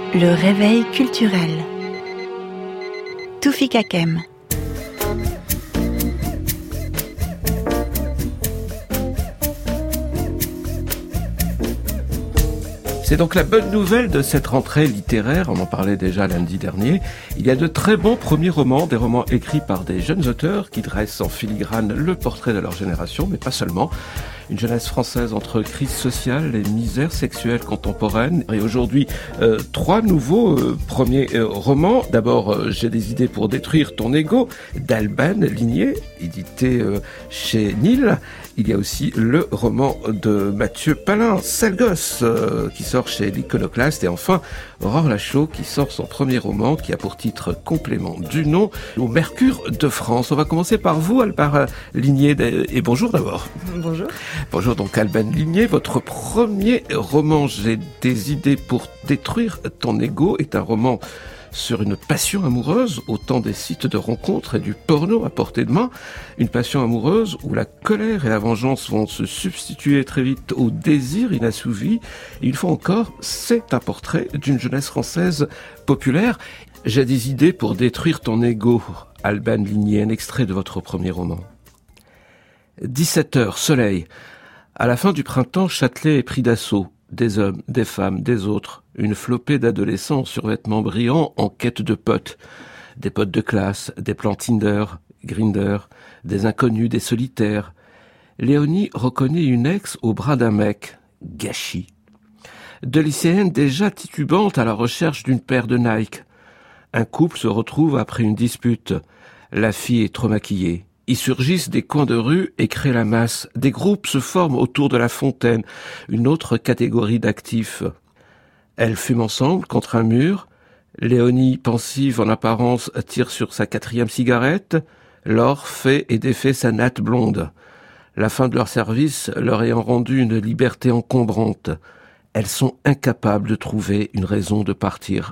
Le réveil culturel. Toufik Hakem. C'est donc la bonne nouvelle de cette rentrée littéraire, on en parlait déjà lundi dernier. Il y a de très bons premiers romans, des romans écrits par des jeunes auteurs qui dressent en filigrane le portrait de leur génération, mais pas seulement. Une jeunesse française entre crise sociale et misère sexuelle contemporaine. Et aujourd'hui, 3 nouveaux premiers romans. D'abord, J'ai des idées pour détruire ton ego, d'Alban Ligné, édité chez Nil. Il y a aussi le roman de Mathieu Palin, Sale gosse, qui sort chez l'Iconoclaste. Et enfin, Aurore Lachaud, qui sort son premier roman, qui a pour titre Complément du nom, au Mercure de France. On va commencer par vous, Alban Ligné. Et bonjour d'abord. Bonjour. Bonjour donc Alban Ligné. Votre premier roman, J'ai des idées pour détruire ton ego, est un roman sur une passion amoureuse au temps des sites de rencontres et du porno à portée de main. Une passion amoureuse où la colère et la vengeance vont se substituer très vite au désir inassouvi. Et une fois encore, c'est un portrait d'une jeunesse française populaire. J'ai des idées pour détruire ton ego, Alban Ligné, un extrait de votre premier roman. 17h, soleil. À la fin du printemps, Châtelet est pris d'assaut. Des hommes, des femmes, des autres. Une flopée d'adolescents en survêtements brillants en quête de potes. Des potes de classe, des plans Tinder, Grindr, des inconnus, des solitaires. Léonie reconnaît une ex au bras d'un mec. Gâchis. Deux lycéennes déjà titubantes à la recherche d'une paire de Nike. Un couple se retrouve après une dispute. La fille est trop maquillée. Ils surgissent des coins de rue et créent la masse. Des groupes se forment autour de la fontaine, une autre catégorie d'actifs. Elles fument ensemble contre un mur. Léonie, pensive en apparence, tire sur sa 4e cigarette. Laure fait et défait sa natte blonde. La fin de leur service leur ayant rendu une liberté encombrante. Elles sont incapables de trouver une raison de partir.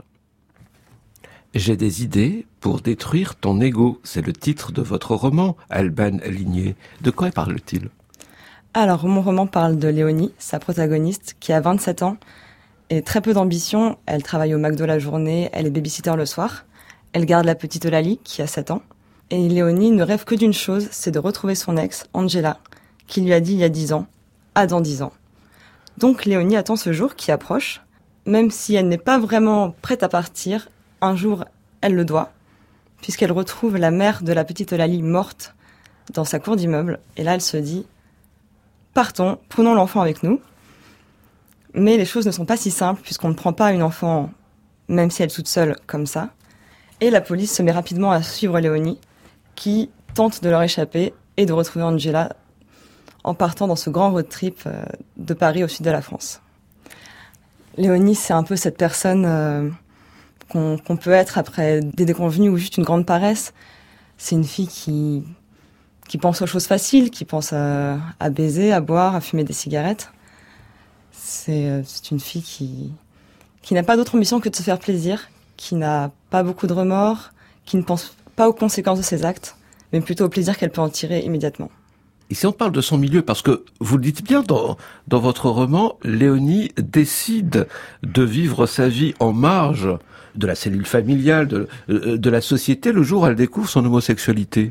J'ai des idées pour détruire ton ego. C'est le titre de votre roman, Alban Ligné. De quoi parle-t-il ? Alors, mon roman parle de Léonie, sa protagoniste, qui a 27 ans et très peu d'ambition. Elle travaille au McDo la journée, elle est babysitter le soir. Elle garde la petite Eulalie, qui a 7 ans. Et Léonie ne rêve que d'une chose, c'est de retrouver son ex, Angela, qui lui a dit il y a 10 ans, dans 10 ans. Donc Léonie attend ce jour qui approche. Même si elle n'est pas vraiment prête à partir, un jour, elle le doit, puisqu'elle retrouve la mère de la petite Eulalie morte dans sa cour d'immeuble. Et là, elle se dit « Partons, prenons l'enfant avec nous ». Mais les choses ne sont pas si simples, puisqu'on ne prend pas une enfant, même si elle est toute seule, comme ça. Et la police se met rapidement à suivre Léonie, qui tente de leur échapper et de retrouver Angela en partant dans ce grand road trip de Paris au sud de la France. Léonie, c'est un peu cette personne qu'on peut être après des déconvenues ou juste une grande paresse. C'est une fille qui pense aux choses faciles, qui pense à baiser, à boire, à fumer des cigarettes. C'est une fille qui n'a pas d'autre ambition que de se faire plaisir, qui n'a pas beaucoup de remords, qui ne pense pas aux conséquences de ses actes, mais plutôt au plaisir qu'elle peut en tirer immédiatement. Et si on parle de son milieu, parce que vous le dites bien dans votre roman, Léonie décide de vivre sa vie en marge de la cellule familiale, de la société, le jour où elle découvre son homosexualité.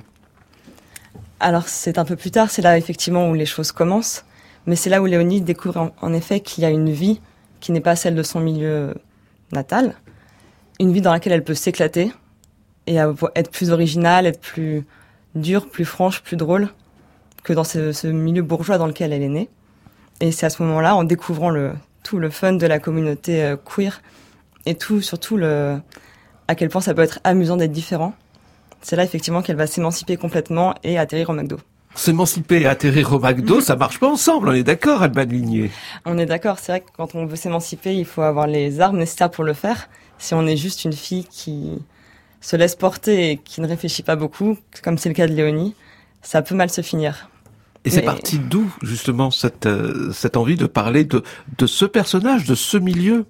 Alors c'est un peu plus tard, c'est là effectivement où les choses commencent, mais c'est là où Léonie découvre en effet qu'il y a une vie qui n'est pas celle de son milieu natal, une vie dans laquelle elle peut s'éclater et être plus originale, être plus dure, plus franche, plus drôle que dans ce milieu bourgeois dans lequel elle est née. Et c'est à ce moment-là, en découvrant tout le fun de la communauté queer et surtout à quel point ça peut être amusant d'être différent, c'est là effectivement qu'elle va s'émanciper complètement et atterrir au McDo. S'émanciper et atterrir au McDo, ça marche pas ensemble, on est d'accord, Alban Ligné? On est d'accord, c'est vrai que quand on veut s'émanciper, il faut avoir les armes nécessaires pour le faire. Si on est juste une fille qui se laisse porter et qui ne réfléchit pas beaucoup, comme c'est le cas de Léonie, ça peut mal se finir. Et c'est parti d'où, justement, cette envie de parler de ce personnage, de ce milieu?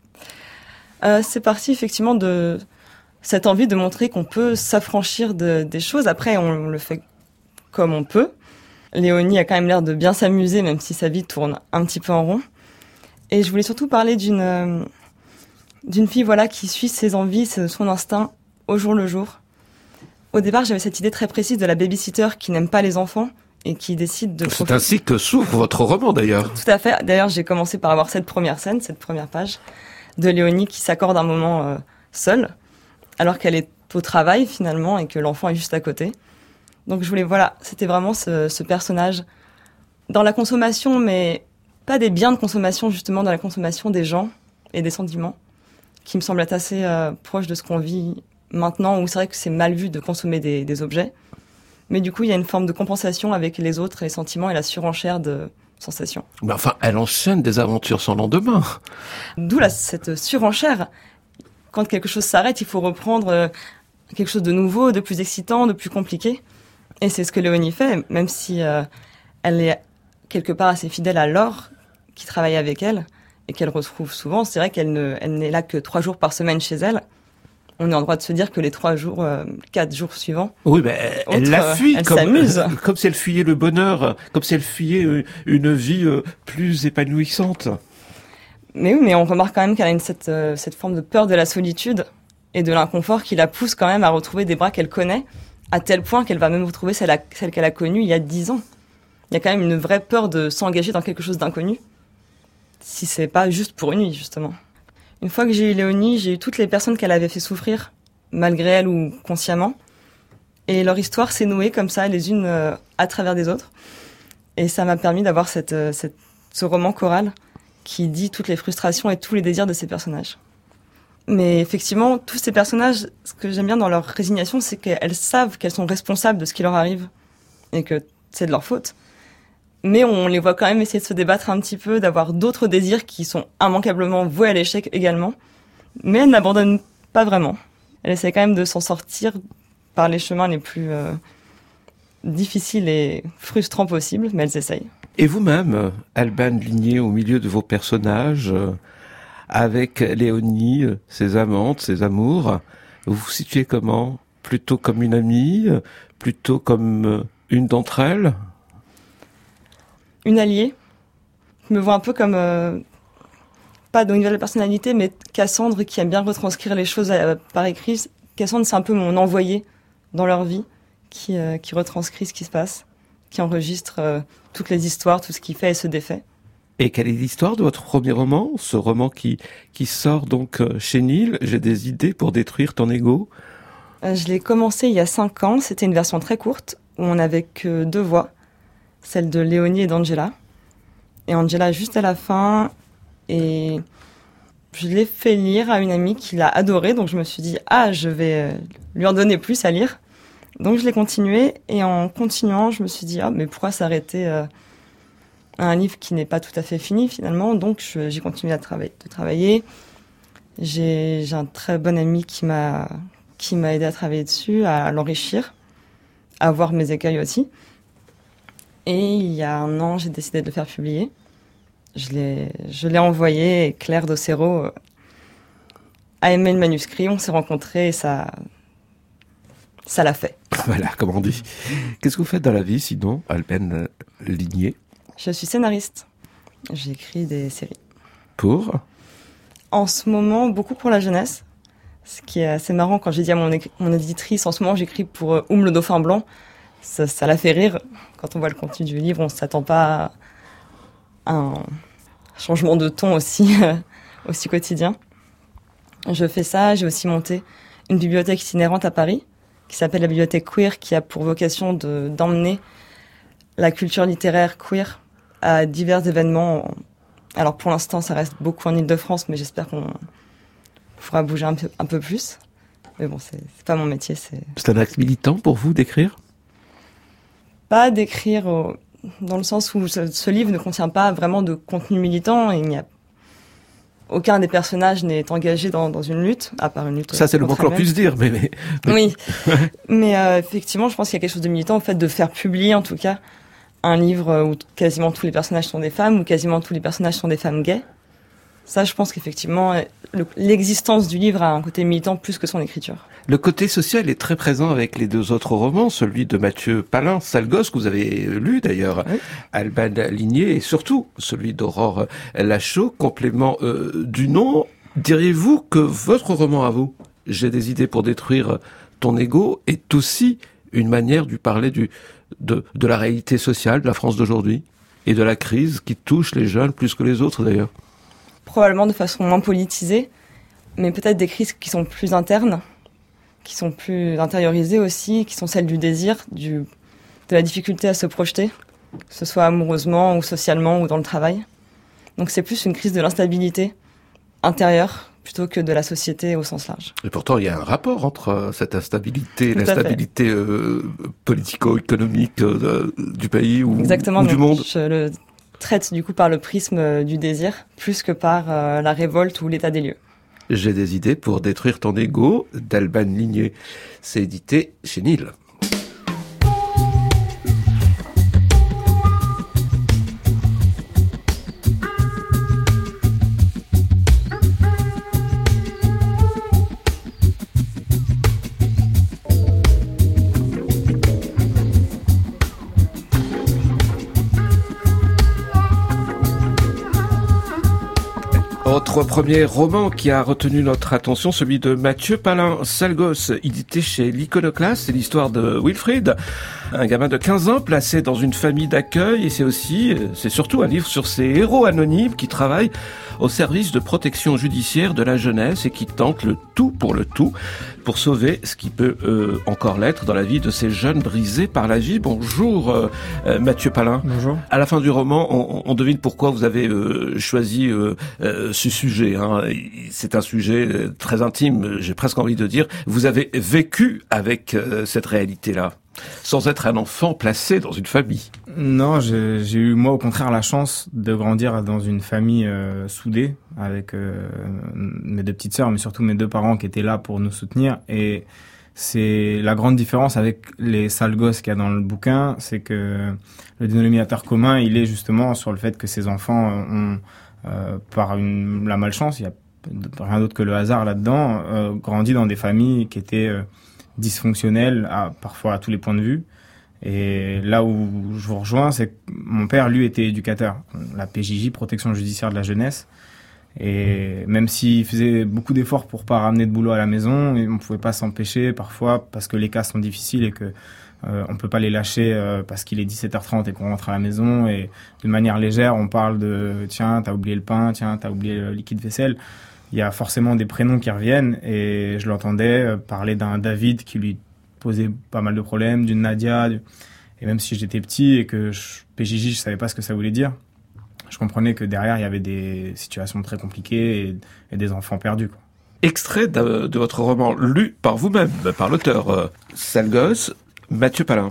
C'est parti, effectivement, de cette envie de montrer qu'on peut s'affranchir des choses. Après, on le fait comme on peut. Léonie a quand même l'air de bien s'amuser, même si sa vie tourne un petit peu en rond. Et je voulais surtout parler d'une d'une fille qui suit ses envies, son instinct au jour le jour. Au départ, j'avais cette idée très précise de la babysitter qui n'aime pas les enfants et qui décide de... C'est ainsi que s'ouvre votre roman d'ailleurs. Tout à fait. D'ailleurs, j'ai commencé par avoir cette première scène, cette première page de Léonie qui s'accorde un moment seule, alors qu'elle est au travail finalement et que l'enfant est juste à côté. Donc je voulais, c'était vraiment ce personnage dans la consommation, mais pas des biens de consommation, justement dans la consommation des gens et des sentiments, qui me semble être assez proche de ce qu'on vit maintenant, où c'est vrai que c'est mal vu de consommer des objets. Mais du coup, il y a une forme de compensation avec les autres et les sentiments et la surenchère de sensations. Mais enfin, elle enchaîne des aventures sans lendemain. D'où cette surenchère. Quand quelque chose s'arrête, il faut reprendre quelque chose de nouveau, de plus excitant, de plus compliqué. Et c'est ce que Léonie fait, même si elle est quelque part assez fidèle à Laure, qui travaille avec elle, et qu'elle retrouve souvent. C'est vrai qu'elle n'est là que 3 jours par semaine chez elle. On est en droit de se dire que les 4 jours suivants... Oui, mais elle la fuit, elle s'amuse. Comme si elle fuyait le bonheur, comme si elle fuyait une vie plus épanouissante. Mais oui, mais on remarque quand même qu'elle a cette forme de peur de la solitude et de l'inconfort qui la pousse quand même à retrouver des bras qu'elle connaît, à tel point qu'elle va même retrouver celle qu'elle a connue il y a 10 ans. Il y a quand même une vraie peur de s'engager dans quelque chose d'inconnu, si c'est pas juste pour une nuit, justement. Une fois que j'ai eu Léonie, j'ai eu toutes les personnes qu'elle avait fait souffrir, malgré elle ou consciemment. Et leur histoire s'est nouée comme ça, les unes à travers des autres. Et ça m'a permis d'avoir ce roman choral qui dit toutes les frustrations et tous les désirs de ces personnages. Mais effectivement, tous ces personnages, ce que j'aime bien dans leur résignation, c'est qu'elles savent qu'elles sont responsables de ce qui leur arrive et que c'est de leur faute. Mais on les voit quand même essayer de se débattre un petit peu, d'avoir d'autres désirs qui sont immanquablement voués à l'échec également. Mais elles n'abandonnent pas vraiment. Elles essaient quand même de s'en sortir par les chemins les plus difficiles et frustrants possibles, mais elles essayent. Et vous-même, Alban Ligné, au milieu de vos personnages, avec Léonie, ses amantes, ses amours, vous vous situez comment ? Plutôt comme une amie ? Plutôt comme une d'entre elles ? Une alliée. Je me vois un peu comme, pas dans une nouvelle personnalité, mais Cassandre qui aime bien retranscrire les choses par écrit. Cassandre, c'est un peu mon envoyé dans leur vie, qui retranscrit ce qui se passe, qui enregistre toutes les histoires, tout ce qui fait et se défait. Et quelle est l'histoire de votre premier roman ? Ce roman qui sort donc chez Nil, J'ai des idées pour détruire ton ego. Je l'ai commencé il y a 5 ans. C'était une version très courte, où on n'avait que 2 voix. Celle de Léonie et d'Angela. Et Angela juste à la fin. Et je l'ai fait lire à une amie qui l'a adoré. Donc je me suis dit, je vais lui en donner plus à lire. Donc je l'ai continué. Et en continuant, je me suis dit, mais pourquoi s'arrêter à un livre qui n'est pas tout à fait fini finalement. Donc j'ai continué de travailler. J'ai un très bon ami qui m'a aidé à travailler dessus, à l'enrichir, à voir mes écueils aussi. Et il y a 1 an, j'ai décidé de le faire publier. Je l'ai envoyé et Claire Docero a aimé le manuscrit. On s'est rencontrés et ça l'a fait. Voilà, comme on dit. Qu'est-ce que vous faites dans la vie, sinon, Alban Ligné ? Je suis scénariste. J'écris des séries. Pour ? En ce moment, beaucoup pour la jeunesse. Ce qui est assez marrant, quand j'ai dit à mon éditrice, en ce moment, j'écris pour le Dauphin Blanc. Ça la fait rire. Quand on voit le contenu du livre, on ne s'attend pas à un changement de ton aussi quotidien. Je fais ça. J'ai aussi monté une bibliothèque itinérante à Paris qui s'appelle la bibliothèque queer, qui a pour vocation d'emmener la culture littéraire queer à divers événements. Alors pour l'instant, ça reste beaucoup en Île-de-France, mais j'espère qu'on pourra bouger un peu plus. Mais bon, c'est pas mon métier. C'est un acte militant pour vous d'écrire ? Pas d'écrire dans le sens où ce livre ne contient pas vraiment de contenu militant. Et il n'y a aucun des personnages n'est engagé dans une lutte, à part une lutte. Ça, c'est le moins que l'on puisse dire, mais... Oui, mais effectivement, je pense qu'il y a quelque chose de militant au fait de faire publier, en tout cas, un livre où quasiment tous les personnages sont des femmes, où quasiment tous les personnages sont des femmes gays. Ça, je pense qu'effectivement, l'existence du livre a un côté militant plus que son écriture. Le côté social est très présent avec les 2 autres romans, celui de Mathieu Palin, Sale gosse, que vous avez lu d'ailleurs, oui. Alban Ligné, et surtout celui d'Aurore Lachaud, complément du nom, Diriez-vous que votre roman à vous, J'ai des idées pour détruire ton ego, est aussi une manière de parler de la réalité sociale de la France d'aujourd'hui et de la crise qui touche les jeunes plus que les autres d'ailleurs? Probablement de façon moins politisée, mais peut-être des crises qui sont plus internes, qui sont plus intériorisées aussi, qui sont celles du désir, de la difficulté à se projeter, que ce soit amoureusement ou socialement ou dans le travail. Donc c'est plus une crise de l'instabilité intérieure plutôt que de la société au sens large. Et pourtant, il y a un rapport entre cette instabilité et l'instabilité politico-économique du pays ou du monde. Je le traite du coup par le prisme du désir, plus que par la révolte ou l'état des lieux. J'ai des idées pour détruire ton ego, d'Alban Ligné. C'est édité chez Nil. Autre premier roman qui a retenu notre attention, celui de Mathieu Palin, Sale gosse, édité chez l'Iconoclaste. C'est l'histoire de Wilfried, un gamin de 15 ans placé dans une famille d'accueil, et c'est surtout un livre sur ces héros anonymes qui travaillent au service de protection judiciaire de la jeunesse et qui tentent le tout pour sauver ce qui peut encore l'être dans la vie de ces jeunes brisés par la vie. Bonjour Mathieu Palin. Bonjour. À la fin du roman, on devine pourquoi vous avez choisi ce sujet. C'est un sujet très intime, j'ai presque envie de dire. Vous avez vécu avec cette réalité-là, sans être un enfant placé dans une famille. Non, j'ai eu, moi, au contraire, la chance de grandir dans une famille soudée, avec mes deux petites sœurs, mais surtout mes deux parents qui étaient là pour nous soutenir. Et c'est la grande différence avec les sales gosses qu'il y a dans le bouquin, c'est que le dénominateur commun, il est justement sur le fait que ces enfants ont, par la malchance, il n'y a rien d'autre que le hasard là-dedans, grandi dans des familles qui étaient dysfonctionnelles, parfois à tous les points de vue. Et là où je vous rejoins, c'est que mon père, lui, était éducateur, la PJJ, Protection Judiciaire de la Jeunesse. Et même s'il faisait beaucoup d'efforts pour pas ramener de boulot à la maison, on pouvait pas s'empêcher parfois parce que les cas sont difficiles et que on peut pas les lâcher parce qu'il est 17h30 et qu'on rentre à la maison, et de manière légère, on parle de tiens, t'as oublié le pain, tiens, t'as oublié le liquide vaisselle. Il y a forcément des prénoms qui reviennent, et je l'entendais parler d'un David qui lui posait pas mal de problèmes, d'une Nadia, et même si j'étais petit et que PJJ, je savais pas ce que ça voulait dire, je comprenais que derrière il y avait des situations très compliquées et des enfants perdus, quoi. Extrait de votre roman lu par vous-même, par l'auteur Sale gosse, Mathieu Palin.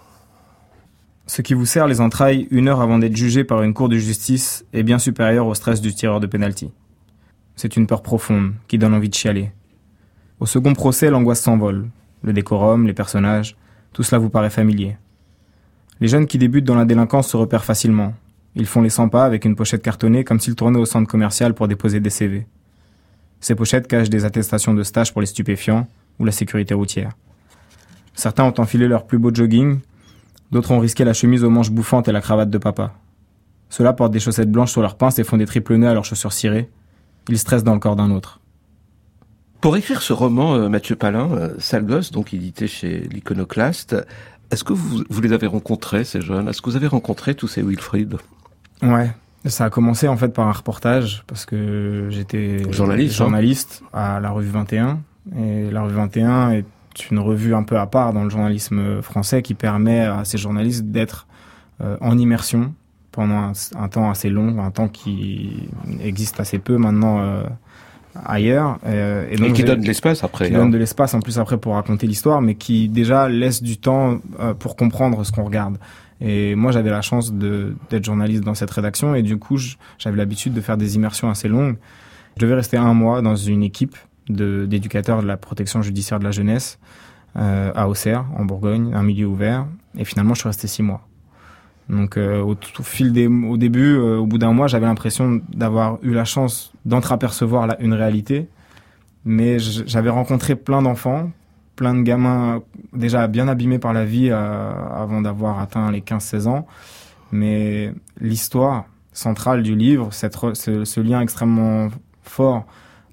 Ce qui vous serre les entrailles 1 heure avant d'être jugé par une cour de justice est bien supérieur au stress du tireur de pénalty. C'est une peur profonde qui donne envie de chialer. Au second procès, l'angoisse s'envole. Le décorum, les personnages, tout cela vous paraît familier. Les jeunes qui débutent dans la délinquance se repèrent facilement. Ils font les 100 pas avec une pochette cartonnée comme s'ils tournaient au centre commercial pour déposer des CV. Ces pochettes cachent des attestations de stage pour les stupéfiants ou la sécurité routière. Certains ont enfilé leur plus beau jogging, d'autres ont risqué la chemise aux manches bouffantes et la cravate de papa. Ceux-là portent des chaussettes blanches sur leurs pinces et font des triple nœuds à leurs chaussures cirées. Ils stressent dans le corps d'un autre. Pour écrire ce roman, Mathieu Palin, Sale gosse, donc édité chez l'Iconoclaste, est-ce que vous les avez rencontrés, ces jeunes? Est-ce que vous avez rencontré tous ces Wilfried? Ouais, ça a commencé en fait par un reportage, parce que j'étais journaliste à la Revue 21. Et la Revue 21 est une revue un peu à part dans le journalisme français qui permet à ces journalistes d'être en immersion pendant un temps assez long, un temps qui existe assez peu maintenant ailleurs. Et donc qui donne de l'espace après. Qui donne de l'espace en plus après pour raconter l'histoire, mais qui déjà laisse du temps pour comprendre ce qu'on regarde. Et moi, j'avais la chance d'être journaliste dans cette rédaction, et du coup, j'avais l'habitude de faire des immersions assez longues. Je devais rester 1 mois dans une équipe d'éducateurs de la protection judiciaire de la jeunesse à Auxerre, en Bourgogne, un milieu ouvert. Et finalement, je suis resté 6 mois. Donc, au début, au bout d'1 mois, j'avais l'impression d'avoir eu la chance d'entreapercevoir une réalité. Mais j'avais rencontré plein d'enfants, plein de gamins déjà bien abîmés par la vie avant d'avoir atteint les 15-16 ans. Mais l'histoire centrale du livre, ce lien extrêmement fort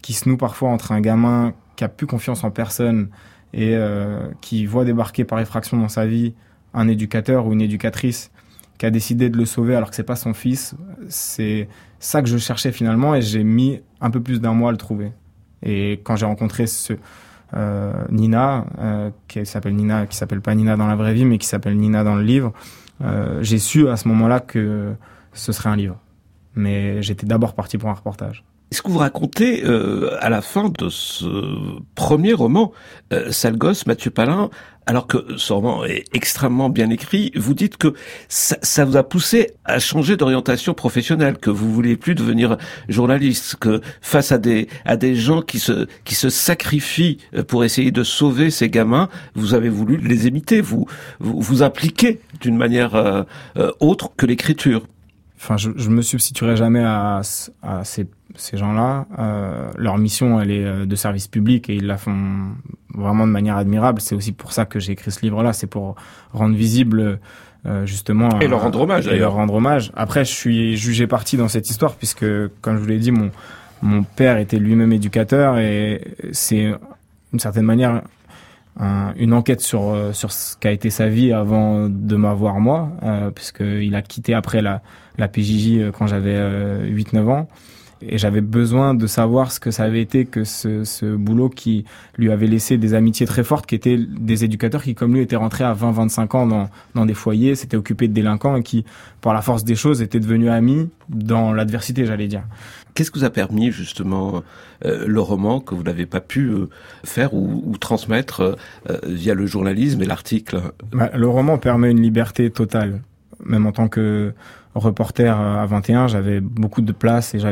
qui se noue parfois entre un gamin qui a plus confiance en personne et qui voit débarquer par effraction dans sa vie un éducateur ou une éducatrice qui a décidé de le sauver alors que c'est pas son fils. C'est ça que je cherchais finalement, et j'ai mis un peu plus d'un mois à le trouver. Et quand j'ai rencontré Nina, qui s'appelle pas Nina dans la vraie vie, mais qui s'appelle Nina dans le livre, j'ai su à ce moment-là que ce serait un livre. Mais j'étais d'abord parti pour un reportage. Ce que vous racontez à la fin de ce premier roman, Sale gosse, Mathieu Palin, alors que ce roman est extrêmement bien écrit, vous dites que ça vous a poussé à changer d'orientation professionnelle, que vous voulez plus devenir journaliste, que face à des gens qui se sacrifient pour essayer de sauver ces gamins, vous avez voulu les imiter, vous impliquer d'une manière autre que l'écriture. Enfin, je me substituerai jamais à ces gens-là. Leur mission, elle est de service public, et ils la font vraiment de manière admirable. C'est aussi pour ça que j'ai écrit ce livre-là. C'est pour rendre visible, justement... Et leur rendre hommage, d'ailleurs. Et leur rendre hommage. Après, je suis jugé parti dans cette histoire, puisque, comme je vous l'ai dit, mon père était lui-même éducateur, et c'est, d'une certaine manière, une enquête sur ce qu'a été sa vie avant de m'avoir moi, puisqu'il a quitté après la PJJ quand j'avais 8-9 ans. Et j'avais besoin de savoir ce que ça avait été que ce boulot qui lui avait laissé des amitiés très fortes, qui étaient des éducateurs qui, comme lui, étaient rentrés à 20-25 ans dans des foyers, s'étaient occupés de délinquants et qui, par la force des choses, étaient devenus amis dans l'adversité, j'allais dire. Qu'est-ce que vous a permis, justement, le roman que vous n'avez pas pu faire ou transmettre via le journalisme et l'article? Le roman permet une liberté totale. Même en tant que reporter à 21, j'avais beaucoup de place et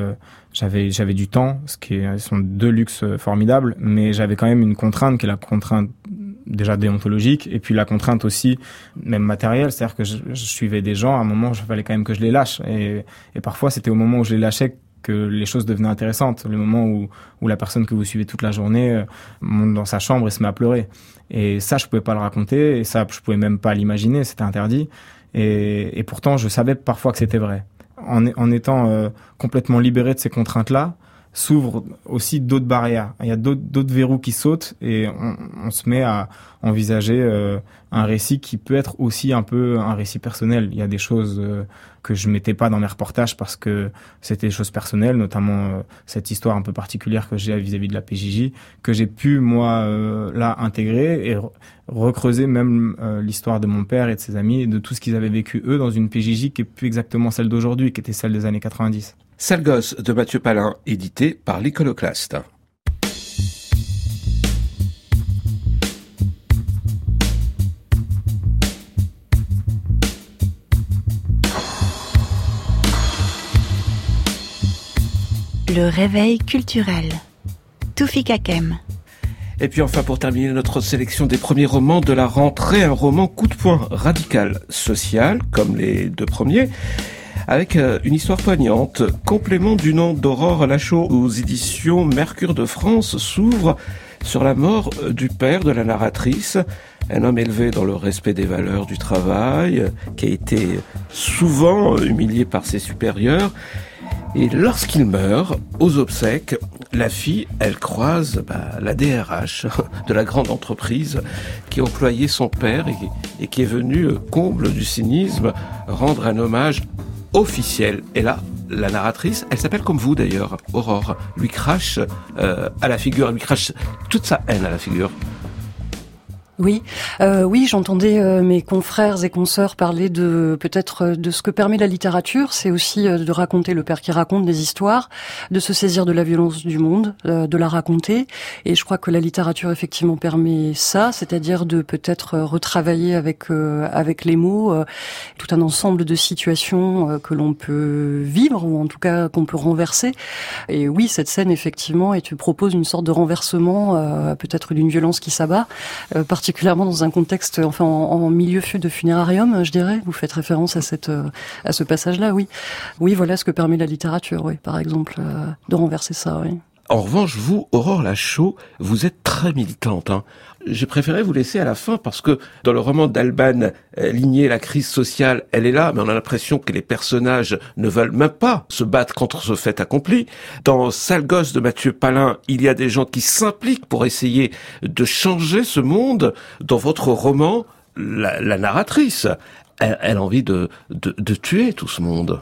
j'avais du temps, sont deux luxes formidables, mais j'avais quand même une contrainte qui est la contrainte déjà déontologique, et puis la contrainte aussi même matérielle, c'est-à-dire que je suivais des gens, à un moment il fallait quand même que je les lâche, et parfois c'était au moment où je les lâchais que les choses devenaient intéressantes, le moment où la personne que vous suivez toute la journée monte dans sa chambre et se met à pleurer. Et ça, je pouvais pas le raconter, et ça, je pouvais même pas l'imaginer, c'était interdit. Et pourtant, je savais parfois que c'était vrai. En étant complètement libéré de ces contraintes-là, s'ouvrent aussi d'autres barrières. Il y a d'autres verrous qui sautent, et on se met à envisager un récit qui peut être aussi un peu un récit personnel. Il y a des choses que je mettais pas dans mes reportages parce que c'était des choses personnelles, notamment cette histoire un peu particulière que j'ai vis-à-vis de la PJJ, que j'ai pu, moi, là, intégrer et recreuser même l'histoire de mon père et de ses amis et de tout ce qu'ils avaient vécu, eux, dans une PJJ qui est plus exactement celle d'aujourd'hui, qui était celle des années 90. Sale gosse de Mathieu Palin, édité par l'Iconoclaste. Le réveil culturel. Toufik Hakem. Et puis enfin, pour terminer notre sélection des premiers romans de la rentrée, un roman coup de poing radical social, comme les deux premiers, avec une histoire poignante. Complément du nom d'Aurore Lachaud aux éditions Mercure de France s'ouvre sur la mort du père de la narratrice, un homme élevé dans le respect des valeurs du travail, qui a été souvent humilié par ses supérieurs. Et lorsqu'il meurt, aux obsèques, la fille, elle croise la DRH de la grande entreprise qui employait son père et qui est venue, comble du cynisme, rendre un hommage officiel. Et là, la narratrice, elle s'appelle comme vous d'ailleurs, Aurore, lui crache à la figure, elle lui crache toute sa haine à la figure. Oui, j'entendais mes confrères et consoeurs parler de peut-être de ce que permet la littérature, c'est aussi de raconter, le père qui raconte des histoires, de se saisir de la violence du monde, de la raconter, et je crois que la littérature effectivement permet ça, c'est-à-dire de peut-être retravailler avec les mots tout un ensemble de situations que l'on peut vivre, ou en tout cas qu'on peut renverser. Et oui, cette scène effectivement, et tu proposes une sorte de renversement, peut-être d'une violence qui s'abat, particulièrement dans un contexte, enfin en milieu de funérarium, je dirais. Vous faites référence à ce passage-là, oui. Oui, voilà ce que permet la littérature, oui, par exemple, de renverser ça, oui. En revanche, vous, Aurore Lachaud, vous êtes très militante. J'ai préféré vous laisser à la fin parce que dans le roman d'Alban Ligné, la crise sociale, elle est là, mais on a l'impression que les personnages ne veulent même pas se battre contre ce fait accompli. Dans Sale gosse de Mathieu Palin, il y a des gens qui s'impliquent pour essayer de changer ce monde. Dans votre roman, la narratrice, elle a envie de tuer tout ce monde.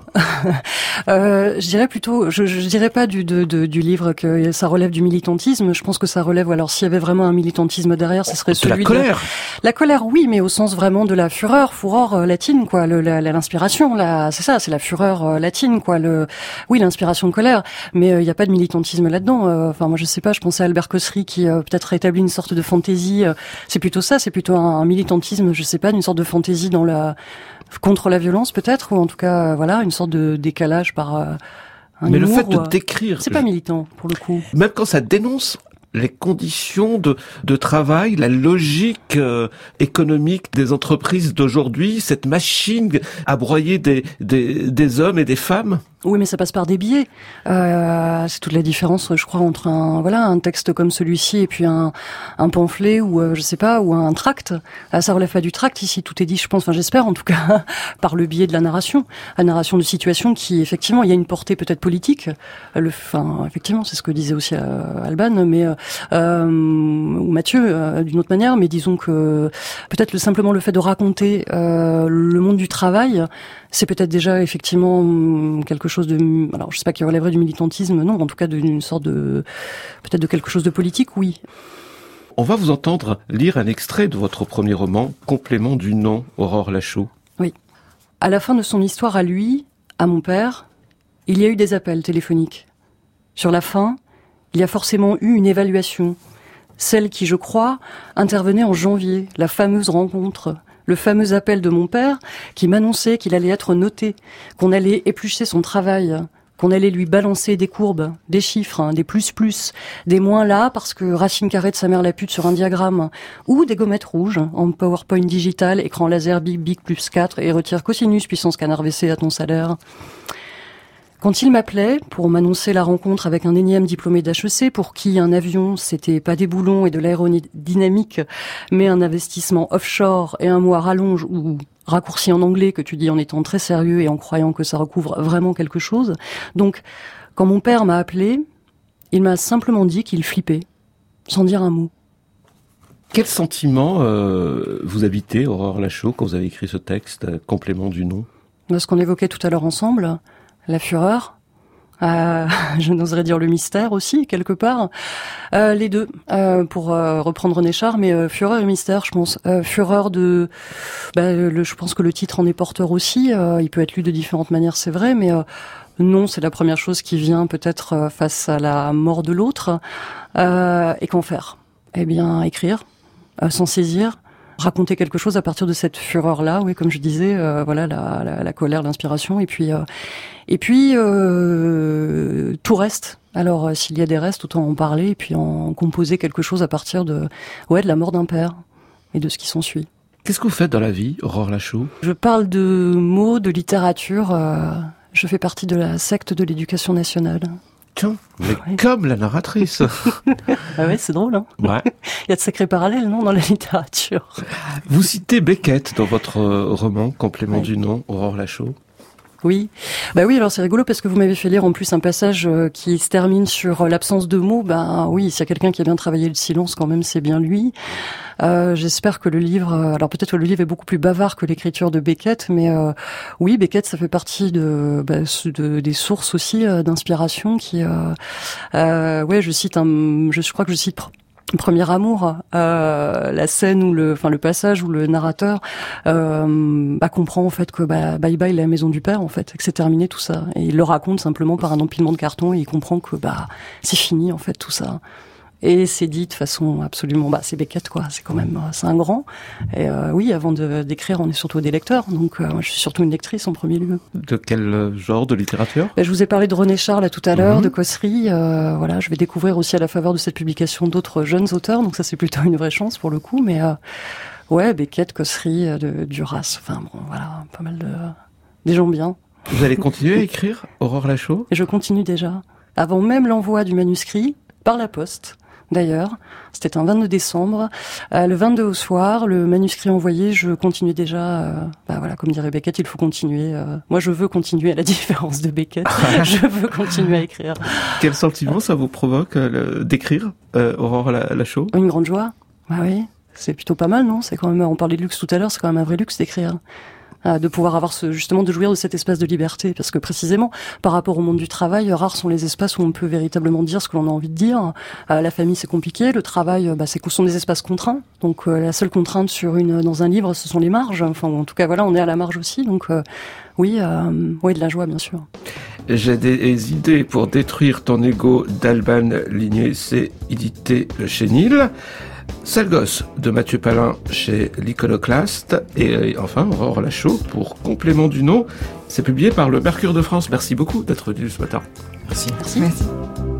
Je dirais plutôt, je dirais pas du livre que ça relève du militantisme. Je pense que ça relève, alors s'il y avait vraiment un militantisme derrière, ce serait celui de la colère. La colère, oui, mais au sens vraiment de la fureur latine, quoi. L'inspiration, c'est ça, c'est la fureur latine, quoi. Oui, l'inspiration de colère. Mais il y a pas de militantisme là-dedans. Enfin, moi, je sais pas. Je pensais à Albert Cossery qui peut-être rétablit une sorte de fantaisie. C'est plutôt ça. C'est plutôt un militantisme. Je sais pas, d'une sorte de fantaisie contre la violence peut-être, ou en tout cas voilà, une sorte de décalage par un mais humour, le fait de décrire, c'est pas militant pour le coup. Même quand ça dénonce les conditions de travail, la logique économique des entreprises d'aujourd'hui, cette machine à broyer des hommes et des femmes. Oui, mais ça passe par des biais. C'est toute la différence, je crois, entre un texte comme celui-ci et puis un pamphlet ou je sais pas, ou un tract. Ça relève pas du tract ici. Tout est dit, je pense. Enfin, j'espère en tout cas par le biais de la narration de situation qui effectivement, il y a une portée peut-être politique. Effectivement, c'est ce que disait aussi Alban, mais ou Mathieu d'une autre manière. Mais disons que peut-être simplement le fait de raconter le monde du travail, c'est peut-être déjà effectivement quelque chose de, alors je sais pas qui relèverait du militantisme, non, en tout cas d'une sorte de, peut-être de quelque chose de politique, oui. On va vous entendre lire un extrait de votre premier roman, Complément du nom, Aurore Lachaud. Oui. À la fin de son histoire à lui, à mon père, il y a eu des appels téléphoniques. Sur la fin, il y a forcément eu une évaluation. Celle qui, je crois, intervenait en janvier, la fameuse rencontre. Le fameux appel de mon père qui m'annonçait qu'il allait être noté, qu'on allait éplucher son travail, qu'on allait lui balancer des courbes, des chiffres, des plus, des moins là parce que racine carrée de sa mère la pute sur un diagramme, ou des gommettes rouges en PowerPoint digital, écran laser big plus 4 et retire cosinus puissance canard WC à ton salaire. Quand il m'appelait pour m'annoncer la rencontre avec un énième diplômé d'HEC pour qui un avion, c'était pas des boulons et de l'aérodynamique, mais un investissement offshore et un mot à rallonge ou raccourci en anglais que tu dis en étant très sérieux et en croyant que ça recouvre vraiment quelque chose. Donc, quand mon père m'a appelé, il m'a simplement dit qu'il flippait, sans dire un mot. Quel sentiment vous habitez, Aurore Lachaud, quand vous avez écrit ce texte, Complément du nom ? Ce qu'on évoquait tout à l'heure ensemble, la fureur, je n'oserais dire le mystère aussi, quelque part. Les deux, pour reprendre René Char, mais fureur et mystère, je pense. Fureur je pense que le titre en est porteur aussi. Il peut être lu de différentes manières, c'est vrai, mais non, c'est la première chose qui vient peut-être face à la mort de l'autre. Et qu'en faire ? Eh bien, écrire, s'en saisir, raconter quelque chose à partir de cette fureur-là, oui, comme je disais, voilà, la colère, l'inspiration, et puis tout reste. Alors, s'il y a des restes, autant en parler, et puis en composer quelque chose à partir de la mort d'un père, et de ce qui s'ensuit. Qu'est-ce que vous faites dans la vie, Aurore Lachaud ? Je parle de mots, de littérature, je fais partie de la secte de l'éducation nationale. Tiens, mais ouais. Comme la narratrice. Ah ouais, c'est drôle, hein. Ouais. Il y a de sacrés parallèles, non, dans la littérature. Vous citez Beckett dans votre roman Complément du nom, Aurore Lachaud. Oui. Bah oui, alors c'est rigolo parce que vous m'avez fait lire en plus un passage qui se termine sur l'absence de mots. Ben oui, s'il y a quelqu'un qui a bien travaillé le silence, quand même, c'est bien lui. J'espère que le livre, alors peut-être que le livre est beaucoup plus bavard que l'écriture de Beckett, mais oui, Beckett, ça fait partie des sources aussi d'inspiration qui, je crois que je cite Premier amour, la scène où le passage où le narrateur comprend en fait que bye bye la maison du père en fait, que c'est terminé tout ça, et il le raconte simplement par un empilement de carton et il comprend que c'est fini en fait tout ça. Et c'est dit de façon absolument, c'est Beckett quoi, c'est quand même, c'est un grand. Et oui, avant d'écrire, on est surtout des lecteurs, donc moi je suis surtout une lectrice en premier lieu. De quel genre de littérature ? Je vous ai parlé de René Char là tout à l'heure, de Cossery. Voilà, je vais découvrir aussi à la faveur de cette publication d'autres jeunes auteurs, donc ça c'est plutôt une vraie chance pour le coup. Mais Beckett, Cossery, Duras, enfin bon, voilà, pas mal des gens bien. Vous allez continuer à écrire, Aurore Lachaud ? Et je continue déjà. avant même l'envoi du manuscrit, par la poste. D'ailleurs, c'était un 22 décembre. Le 22 au soir, le manuscrit envoyé, je continuais déjà... comme dirait Beckett, il faut continuer. Moi, je veux continuer, à la différence de Beckett. Je veux continuer à écrire. Quel sentiment ça vous provoque d'écrire, Aurore Lachaud ? Une grande joie. Oui, c'est plutôt pas mal, non ? C'est quand même, on parlait de luxe tout à l'heure, c'est quand même un vrai luxe d'écrire. De pouvoir avoir justement de jouir de cet espace de liberté, parce que précisément par rapport au monde du travail, rares sont les espaces où on peut véritablement dire ce que l'on a envie de dire. La famille, c'est compliqué, le travail, ce sont des espaces contraints, donc la seule contrainte dans un livre, ce sont les marges. Enfin, en tout cas, voilà, on est à la marge aussi, donc oui, de la joie, bien sûr. J'ai des idées pour détruire ton ego d'Alban Ligné, c'est édité chez Nil. Sale gosse de Mathieu Palin chez l'Iconoclaste. Et enfin, Aurore Lachaud pour Complément du nom. C'est publié par le Mercure de France. Merci beaucoup d'être venu ce matin. Merci. Merci.